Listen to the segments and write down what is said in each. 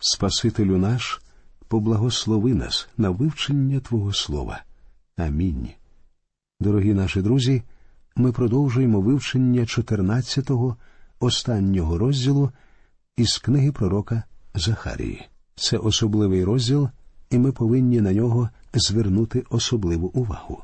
Спасителю наш, поблагослови нас на вивчення Твого Слова. Амінь. Дорогі наші друзі, ми продовжуємо вивчення 14-го, останнього розділу із книги пророка Захарії. Це особливий розділ, і ми повинні на нього звернути особливу увагу.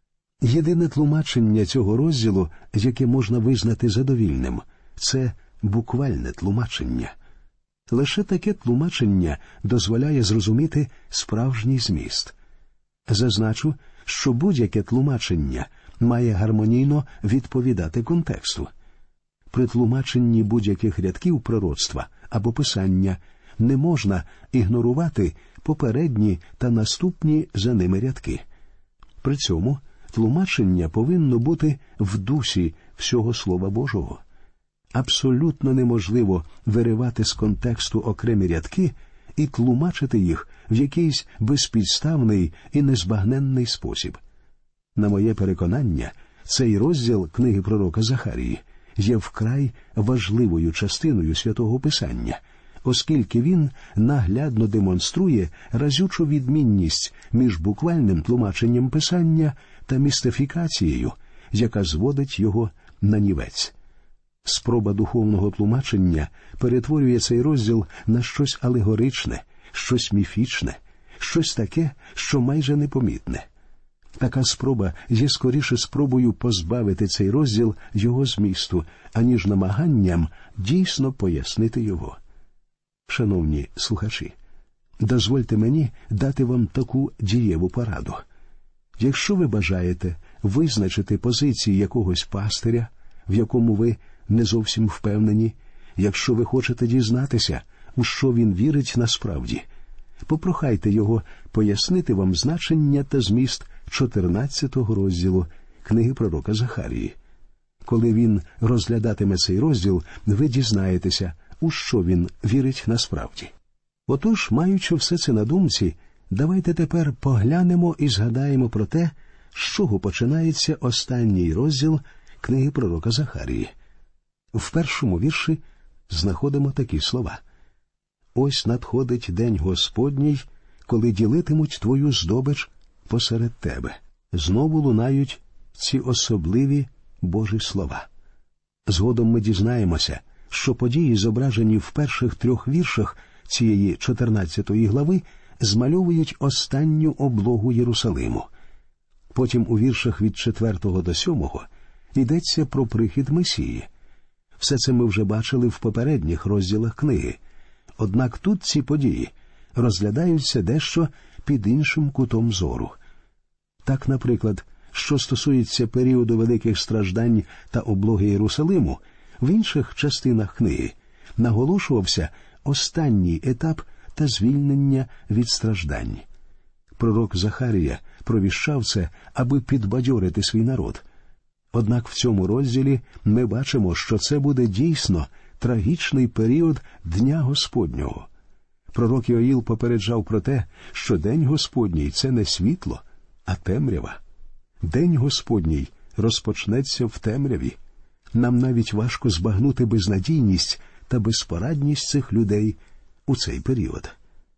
Єдине тлумачення цього розділу, яке можна визнати задовільним, це буквальне тлумачення. Лише таке тлумачення дозволяє зрозуміти справжній зміст. Зазначу, що будь-яке тлумачення має гармонійно відповідати контексту. При тлумаченні будь-яких рядків пророцтва або писання не можна ігнорувати попередні та наступні за ними рядки. При цьому тлумачення повинно бути в дусі всього Слова Божого. Абсолютно неможливо виривати з контексту окремі рядки і тлумачити їх в якийсь безпідставний і незбагненний спосіб. На моє переконання, цей розділ книги пророка Захарії є вкрай важливою частиною Святого Писання, оскільки він наглядно демонструє разючу відмінність між буквальним тлумаченням Писання та містифікацією, яка зводить його на нівець. Спроба духовного тлумачення перетворює цей розділ на щось алегоричне, щось міфічне, щось таке, що майже непомітне. Така спроба є скоріше спробою позбавити цей розділ його змісту, аніж намаганням дійсно пояснити його. Шановні слухачі, дозвольте мені дати вам таку дієву пораду. Якщо ви бажаєте визначити позиції якогось пастиря, в якому ви не зовсім впевнені, якщо ви хочете дізнатися, у що він вірить насправді, попрохайте його пояснити вам значення та зміст 14-го розділу книги пророка Захарії. Коли він розглядатиме цей розділ, ви дізнаєтеся, у що він вірить насправді. Отож, маючи все це на думці, давайте тепер поглянемо і згадаємо про те, з чого починається останній розділ книги пророка Захарії. В першому вірші знаходимо такі слова. «Ось надходить день Господній, коли ділитимуть твою здобич посеред тебе». Знову лунають ці особливі Божі слова. Згодом ми дізнаємося, що події, зображені в перших 3 віршах цієї 14-ї глави, змальовують останню облогу Єрусалиму. Потім у віршах від 4 до 7 йдеться про прихід Месії. Все це ми вже бачили в попередніх розділах книги. Однак тут ці події розглядаються дещо під іншим кутом зору. Так, наприклад, що стосується періоду великих страждань та облоги Єрусалиму, в інших частинах книги наголошувався останній етап та звільнення від страждань. Пророк Захарія провіщав це, аби підбадьорити свій народ. Однак в цьому розділі ми бачимо, що це буде дійсно трагічний період Дня Господнього. Пророк Йоїл попереджав про те, що День Господній – це не світло, а темрява. День Господній розпочнеться в темряві. Нам навіть важко збагнути безнадійність та безпорадність цих людей у цей період.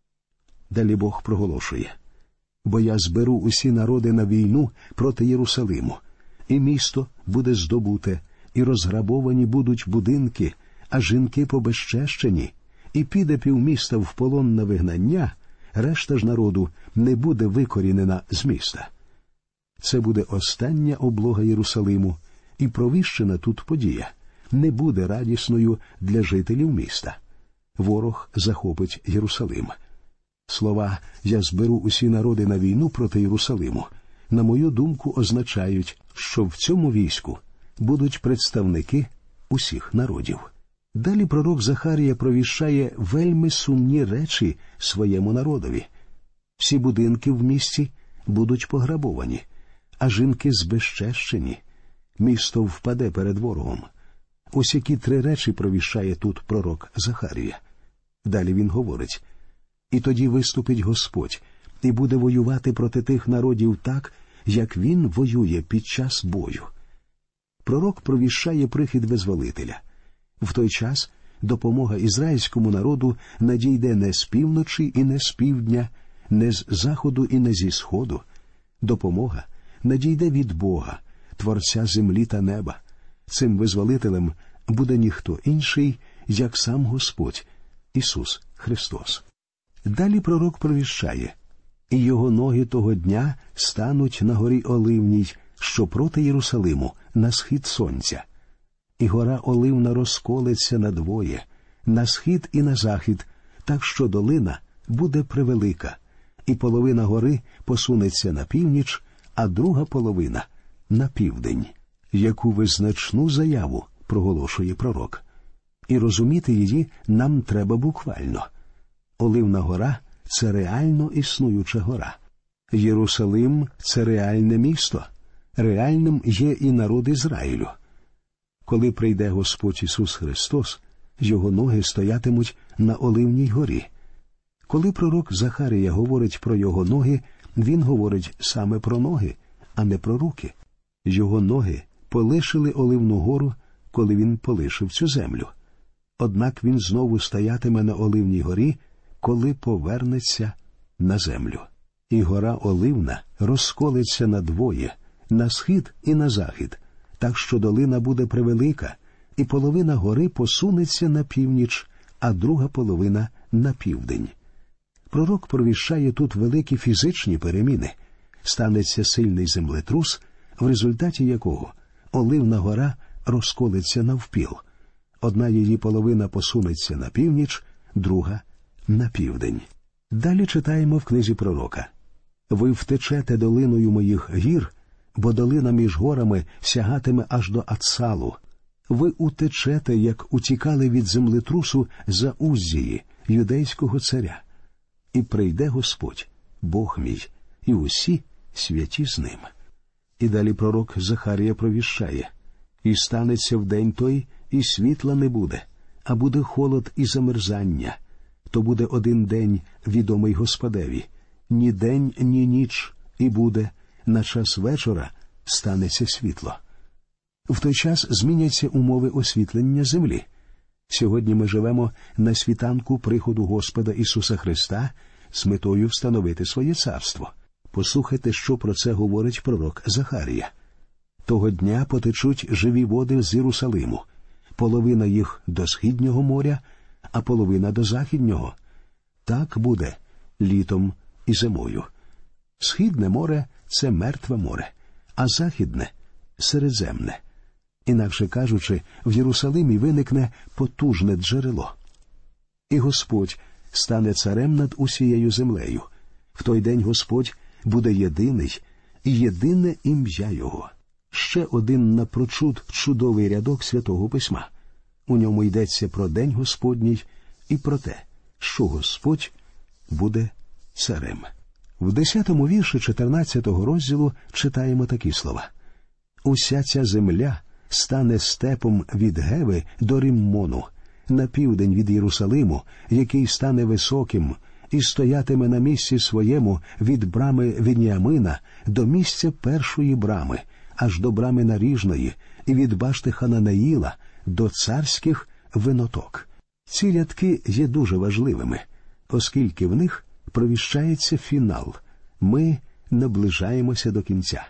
Далі Бог проголошує: «Бо я зберу усі народи на війну проти Єрусалиму, і місто буде здобуте, і розграбовані будуть будинки, а жінки побезчещені, і піде півміста в полон на вигнання, решта ж народу не буде викорінена з міста». Це буде остання облога Єрусалиму, і провіщена тут подія не буде радісною для жителів міста. Ворог захопить Єрусалим. Слова «я зберу усі народи на війну проти Єрусалиму», на мою думку, означають, що в цьому війську будуть представники усіх народів. Далі пророк Захарія провіщає вельми сумні речі своєму народові. Всі будинки в місті будуть пограбовані, а жінки збезчещені. Місто впаде перед ворогом. Ось які 3 речі провіщає тут пророк Захарія. Далі він говорить: «І тоді виступить Господь, і буде воювати проти тих народів так, як він воює під час бою». Пророк провіщає прихід Визволителя. В той час допомога ізраїльському народу надійде не з півночі і не з півдня, не з заходу і не зі сходу. Допомога надійде від Бога, Творця землі та неба. Цим визволителем буде ніхто інший, як сам Господь, Ісус Христос. Далі пророк провіщає: «І його ноги того дня стануть на горі Оливній, що проти Єрусалиму, на схід сонця. І гора Оливна розколеться надвоє, на схід і на захід, так що долина буде превелика, і половина гори посунеться на північ, а друга половина – на південь». Яку визначну заяву проголошує пророк. І розуміти її нам треба буквально. Оливна гора – це реально існуюча гора. Єрусалим – це реальне місто. Реальним є і народ Ізраїлю. Коли прийде Господь Ісус Христос, його ноги стоятимуть на Оливній горі. Коли пророк Захарія говорить про його ноги, він говорить саме про ноги, а не про руки. Його ноги полишили Оливну гору, коли він полишив цю землю. Однак він знову стоятиме на Оливній горі, коли повернеться на землю. І гора Оливна розколеться надвоє, на схід і на захід, так що долина буде превелика, і половина гори посунеться на північ, а друга половина – на південь. Пророк провіщає тут великі фізичні переміни. Станеться сильний землетрус, в результаті якого Оливна гора розколеться навпіл. Одна її половина посунеться на північ, друга – на південь. Далі читаємо в книзі пророка: «Ви втечете долиною моїх гір, бо долина між горами сягатиме аж до Ацалу. Ви утечете, як утікали від землетрусу за Уззії, юдейського царя. І прийде Господь, Бог мій, і усі святі з ним». І далі пророк Захарія провіщає: «І станеться в день той, і світла не буде, а буде холод і замерзання. То буде один день, відомий Господеві, ні день, ні ніч, і буде, на час вечора станеться світло». В той час зміняться умови освітлення землі. Сьогодні ми живемо на світанку приходу Господа Ісуса Христа з метою встановити своє царство. Послухайте, що про це говорить пророк Захарія. «Того дня потечуть живі води з Єрусалиму, половина їх до Східнього моря, а половина до Західнього. Так буде літом і зимою. Східне море – це мертве море, а Західне – Середземне. Інакше кажучи, в Єрусалимі виникне потужне джерело. І Господь стане царем над усією землею. В той день Господь буде єдиний, і єдине ім'я Його». Ще один напрочуд чудовий рядок Святого Письма. У ньому йдеться про День Господній і про те, що Господь буде царем. В 10-му вірші 14-го розділу читаємо такі слова: «Уся ця земля стане степом від Геви до Риммону, на південь від Єрусалиму, який стане високим, і стоятиме на місці своєму від брами Веніамина до місця першої брами, аж до брами Наріжної, і від башти Хананаїла до царських виноток». Ці рядки є дуже важливими, оскільки в них провіщається фінал. Ми наближаємося до кінця.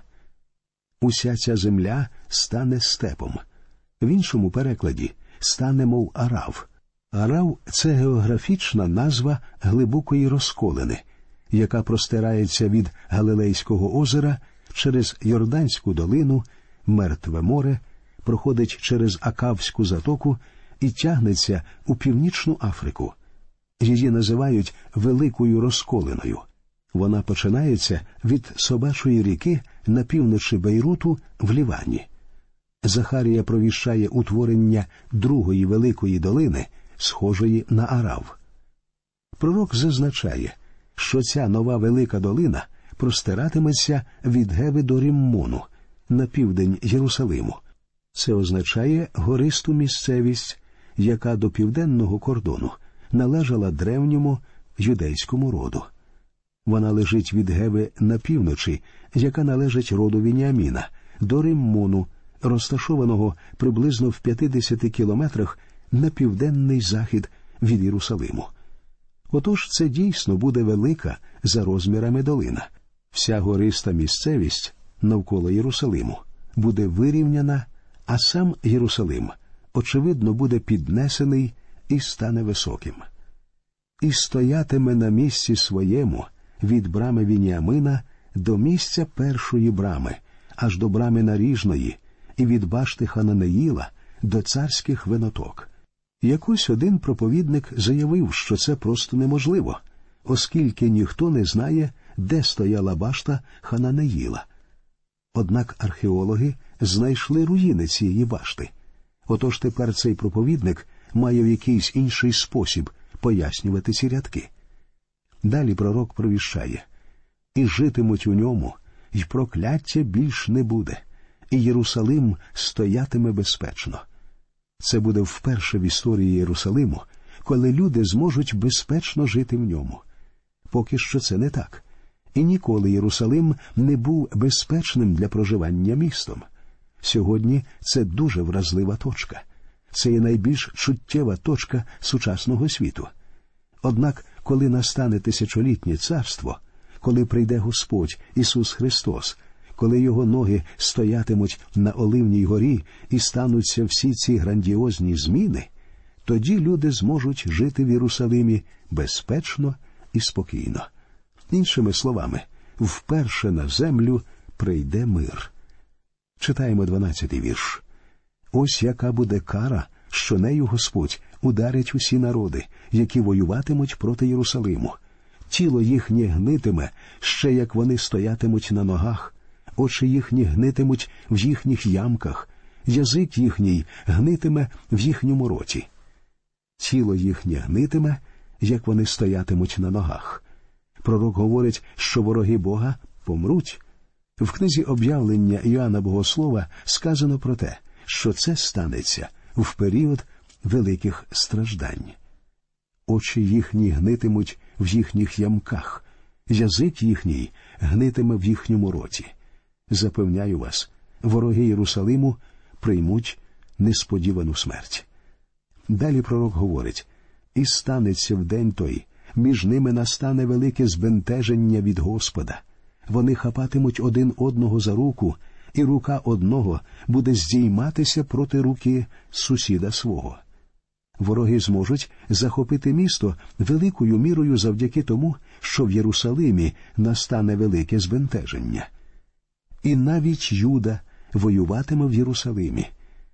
«Уся ця земля стане степом». В іншому перекладі «стане, мов Арав». Арав – це географічна назва глибокої розколини, яка простирається від Галилейського озера через Йорданську долину, Мертве море, проходить через Акавську затоку і тягнеться у Північну Африку. Її називають Великою розколиною. Вона починається від Собачої ріки на півночі Бейруту в Лівані. Захарія провіщає утворення другої великої долини, схожої на Арав. Пророк зазначає, що ця нова велика долина простиратиметься від Геви до Ріммону, на південь Єрусалиму. Це означає гористу місцевість, яка до південного кордону належала древньому юдейському роду. Вона лежить від Геви на півночі, яка належить роду Веніаміна, до Риммону, розташованого приблизно в 50 кілометрах на південний захід від Єрусалиму. Отож це дійсно буде велика за розмірами долина. Вся гориста місцевість навколо Єрусалиму буде вирівняна, а сам Єрусалим, очевидно, буде піднесений і стане високим. І стоятиме на місці своєму від брами Вініамина до місця першої брами, аж до брами Наріжної, і від башти Хананеїла до царських виноток. Якось один проповідник заявив, що це просто неможливо, оскільки ніхто не знає, де стояла башта Хананеїла. Однак археологи знайшли руїни цієї башти. Отож тепер цей проповідник має в якийсь інший спосіб пояснювати ці рядки. Далі пророк провіщає: «І житимуть у ньому, і прокляття більш не буде, і Єрусалим стоятиме безпечно». Це буде вперше в історії Єрусалиму, коли люди зможуть безпечно жити в ньому. Поки що це не так. І ніколи Єрусалим не був безпечним для проживання містом. Сьогодні це дуже вразлива точка. Це є найбільш чуттєва точка сучасного світу. Однак, коли настане тисячолітнє царство, коли прийде Господь Ісус Христос, коли Його ноги стоятимуть на Оливній горі і стануться всі ці грандіозні зміни, тоді люди зможуть жити в Єрусалимі безпечно і спокійно. Іншими словами, вперше на землю прийде мир. Читаємо 12-й вірш. «Ось яка буде кара, що нею Господь ударить усі народи, які воюватимуть проти Єрусалиму. Тіло їхнє гнитиме, ще як вони стоятимуть на ногах, очі їхні гнитимуть в їхніх ямках, язик їхній гнитиме в їхньому роті. Тіло їхнє гнитиме, як вони стоятимуть на ногах». Пророк говорить, що вороги Бога помруть. В книзі «Об'явлення» Іоанна Богослова сказано про те, що це станеться в період великих страждань. Очі їхні гнитимуть в їхніх ямках, язик їхній гнитиме в їхньому роті. Запевняю вас, вороги Єрусалиму приймуть несподівану смерть. Далі пророк говорить: «І станеться в день той, між ними настане велике збентеження від Господа. Вони хапатимуть один одного за руку, і рука одного буде здійматися проти руки сусіда свого». Вороги зможуть захопити місто великою мірою завдяки тому, що в Єрусалимі настане велике збентеження. І навіть Юда воюватиме в Єрусалимі,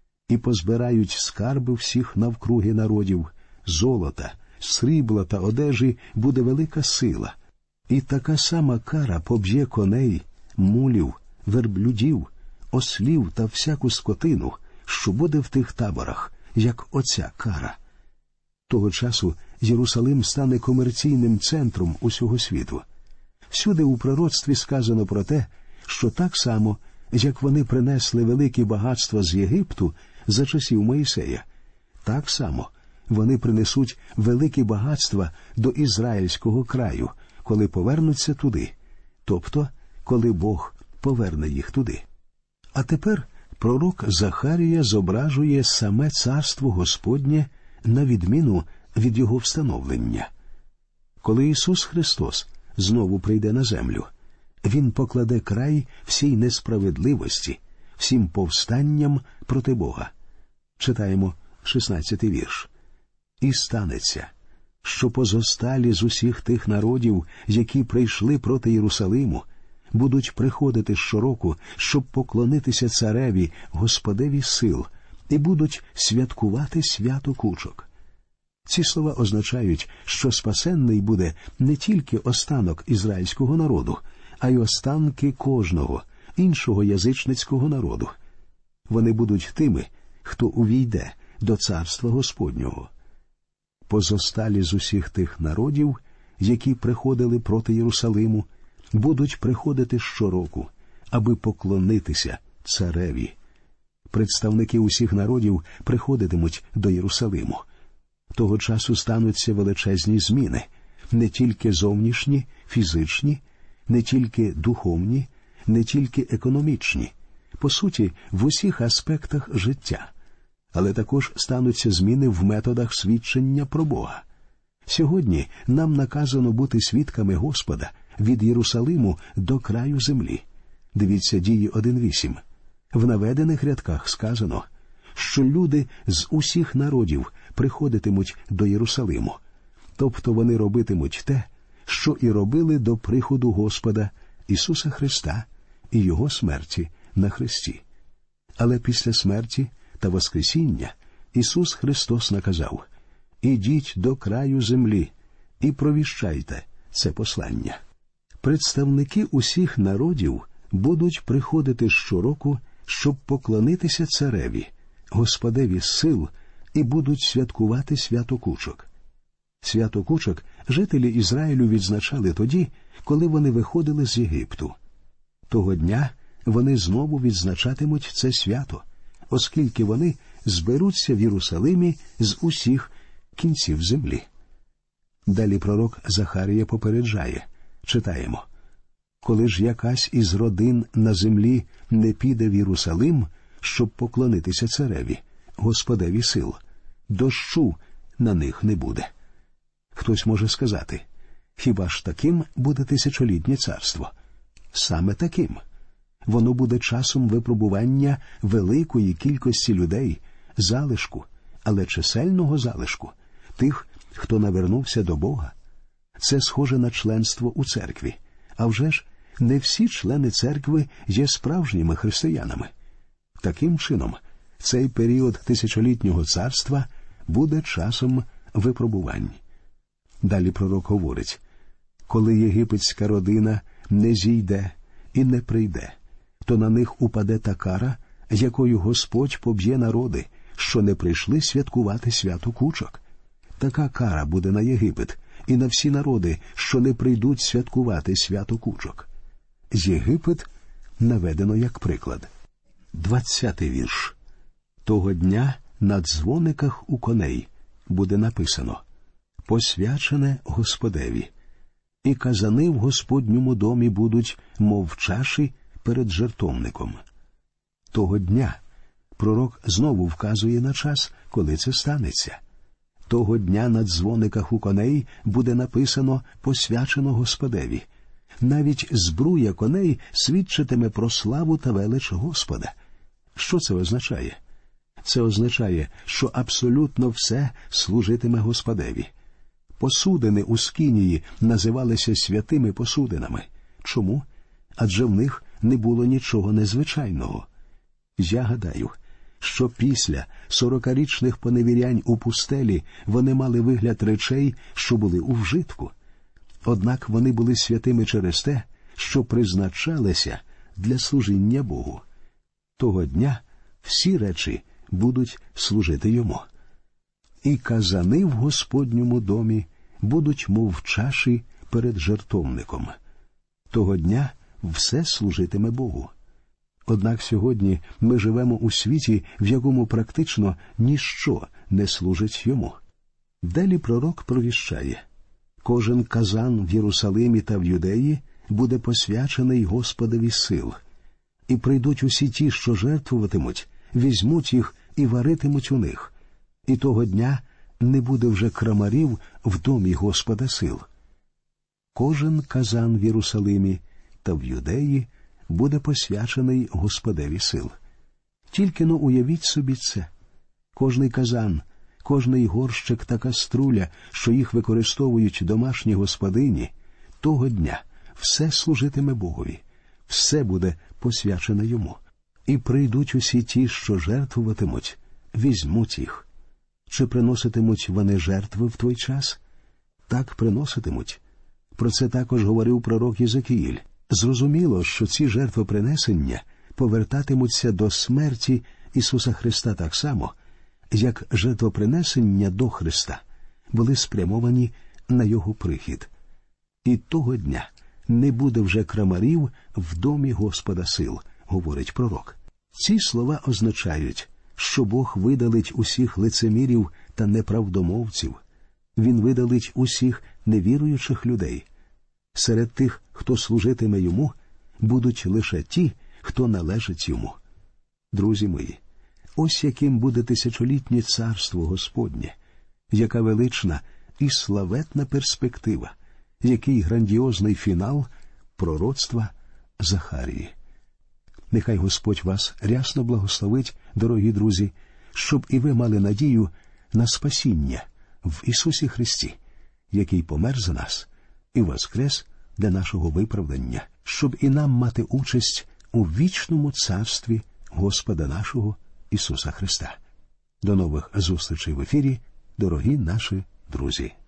і позбирають скарби всіх навкруги народів, золота, срібла та одежі буде велика сила. І така сама кара поб'є коней, мулів, верблюдів, ослів та всяку скотину, що буде в тих таборах, як оця кара. Того часу Єрусалим стане комерційним центром усього світу. Всюди у пророцтві сказано про те, що так само, як вони принесли великі багатства з Єгипту за часів Моїсея, так само вони принесуть великі багатства до Ізраїльського краю, коли повернуться туди, тобто, коли Бог поверне їх туди. А тепер пророк Захарія зображує саме царство Господнє на відміну від його встановлення. Коли Ісус Христос знову прийде на землю, Він покладе край всій несправедливості, всім повстанням проти Бога. Читаємо 16-й вірш. «І станеться, що позосталі з усіх тих народів, які прийшли проти Єрусалиму, будуть приходити щороку, щоб поклонитися цареві, Господеві сил, і будуть святкувати свято кучок». Ці слова означають, що спасенний буде не тільки останок ізраїльського народу, а й останки кожного іншого язичницького народу. Вони будуть тими, хто увійде до царства Господнього. Позосталі з усіх тих народів, які приходили проти Єрусалиму, будуть приходити щороку, аби поклонитися цареві. Представники усіх народів приходитимуть до Єрусалиму. Того часу стануться величезні зміни, не тільки зовнішні, фізичні, не тільки духовні, не тільки економічні, по суті, в усіх аспектах життя. але також стануться зміни в методах свідчення про Бога. Сьогодні нам наказано бути свідками Господа від Єрусалиму до краю землі. Дивіться Дії 1:8. В наведених рядках сказано, що люди з усіх народів приходитимуть до Єрусалиму. Тобто вони робитимуть те, що і робили до приходу Господа Ісуса Христа і Його смерті на хресті. Але після смерті та воскресіння Ісус Христос наказав: «Ідіть до краю землі і провіщайте це послання». Представники усіх народів будуть приходити щороку, щоб поклонитися цареві, Господеві сил, і будуть святкувати свято Кучок. Свято Кучок жителі Ізраїлю відзначали тоді, коли вони виходили з Єгипту. Того дня вони знову відзначатимуть це свято, оскільки вони зберуться в Єрусалимі з усіх кінців землі. Далі пророк Захарія попереджає. Читаємо: «Коли ж якась із родин на землі не піде в Єрусалим, щоб поклонитися цареві, Господеві сил, дощу на них не буде». Хтось може сказати: хіба ж таким буде тисячолітнє царство? Саме таким. Воно буде часом випробування великої кількості людей, залишку, але чисельного залишку, тих, хто навернувся до Бога. Це схоже на членство у церкві. А вже ж, не всі члени церкви є справжніми християнами. Таким чином, цей період тисячолітнього царства буде часом випробувань. Далі пророк говорить: «Коли єгипетська родина не зійде і не прийде, то на них упаде та кара, якою Господь поб'є народи, що не прийшли святкувати свято Кучок. Така кара буде на Єгипет і на всі народи, що не прийдуть святкувати свято Кучок». Єгипет наведено як приклад. 20-й вірш. «Того дня на дзвониках у коней буде написано: посвячене Господеві, і казани в Господньому домі будуть, мов чаші перед жертовником». Того дня пророк знову вказує на час, коли це станеться. Того дня на дзвониках у коней буде написано «посвячено Господеві». Навіть збруя коней свідчитиме про славу та велич Господа. Що це означає? Це означає, що абсолютно все служитиме Господеві. Посудини у Скинії називалися святими посудинами. Чому? Адже в них не було нічого незвичайного. Я гадаю, що після 40-річних поневірянь у пустелі вони мали вигляд речей, що були у вжитку. Однак вони були святими через те, що призначалися для служіння Богу. Того дня всі речі будуть служити Йому. І казани в Господньому домі будуть, мов чаші перед жертовником. Того дня все служитиме Богу. Однак сьогодні ми живемо у світі, в якому практично ніщо не служить Йому. Далі пророк провіщає: «Кожен казан в Єрусалимі та в Юдеї буде посвячений Господові сил. І прийдуть усі ті, що жертвуватимуть, візьмуть їх і варитимуть у них. І того дня не буде вже крамарів в домі Господа сил. Кожен казан в Єрусалимі та в Юдеї буде посвячений Господеві сил». Тільки-но уявіть собі це. Кожний казан, кожний горщик та каструля, що їх використовують домашні господині, того дня все служитиме Богові, все буде посвячене Йому. І прийдуть усі ті, що жертвуватимуть, візьмуть їх. Чи приноситимуть вони жертви в той час? Так, приноситимуть. Про це також говорив пророк Єзекіїль. Зрозуміло, що ці жертвопринесення повертатимуться до смерті Ісуса Христа так само, як жертвопринесення до Христа були спрямовані на Його прихід. І того дня не буде вже крамарів в домі Господа сил, говорить пророк. Ці слова означають, що Бог видалить усіх лицемірів та неправдомовців. Він видалить усіх невіруючих людей. Серед тих, хто служитиме Йому, будуть лише ті, хто належить Йому. Друзі мої, Ось яким буде тисячолітнє царство Господнє, яка велична і славетна перспектива, який грандіозний фінал пророцтва Захарії. Нехай Господь вас рясно благословить, дорогі друзі, щоб і ви мали надію на спасіння в Ісусі Христі, який помер за нас і воскрес для нашого виправдання, щоб і нам мати участь у вічному царстві Господа нашого Ісуса Христа. До нових зустрічей в ефірі, дорогі наші друзі.